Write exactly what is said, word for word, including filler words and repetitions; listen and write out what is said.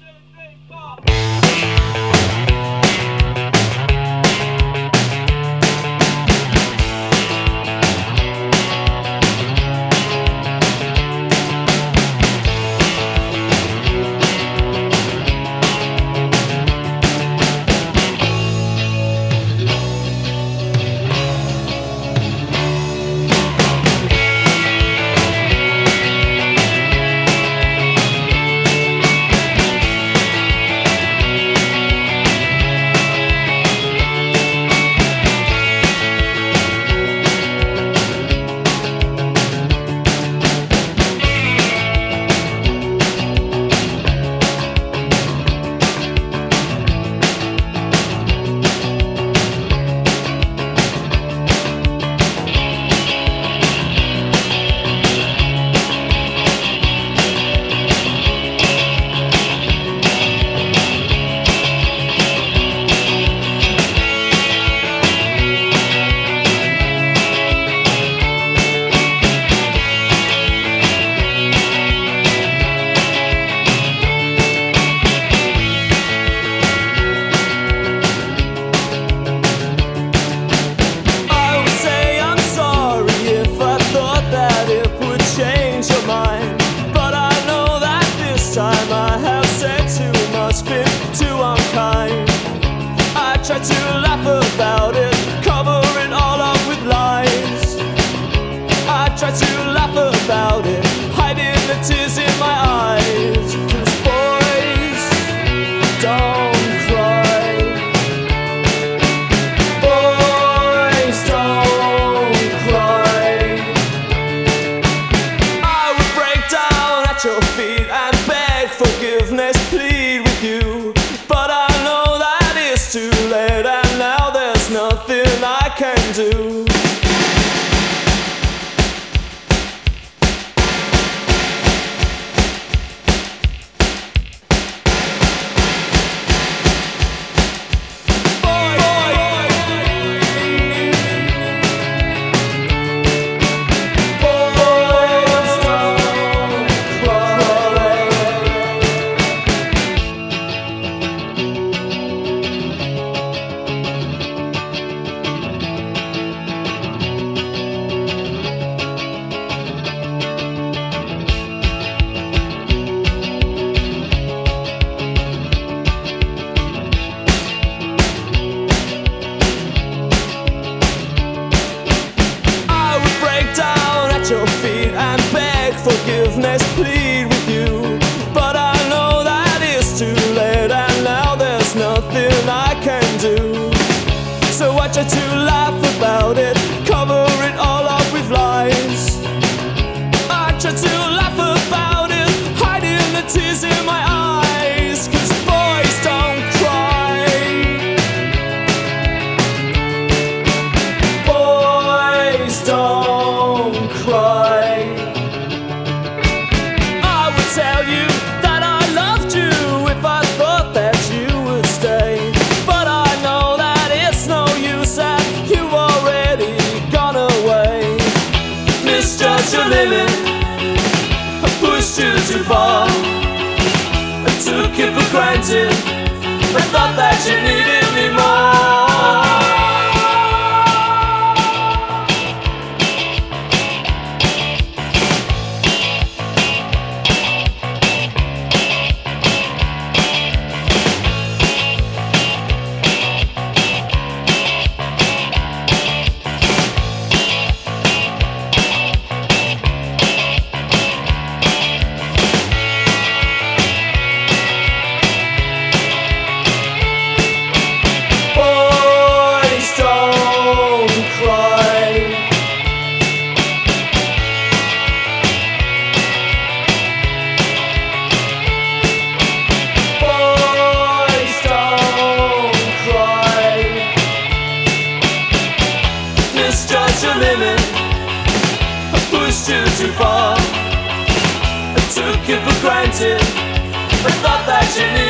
Try to laugh about it, cover it all up with lies. I try to laugh about it, hiding the tears in my eyes. 'Cause boys don't cry, boys don't cry. I would break down at your feet and beg forgiveness, plead with you, but I know that it's too late, and now there's nothing I can do. Your feet and beg forgiveness, plead with you, but I know that it's too late, and now there's nothing I can do. So I try to laugh about it, cover it all up with lies. I try to laugh about it, hiding the tears in my eyes. 'Cause boys don't cry, boys don't cry. I would tell you that I loved you if I thought that you would stay, but I know that it's no use and you've already gone away. Misjudged your limit, I pushed you too far, I took it for granted, I thought that you needed me more. Misjudged your limit, I pushed you too far, I took it for granted, I thought that you knew.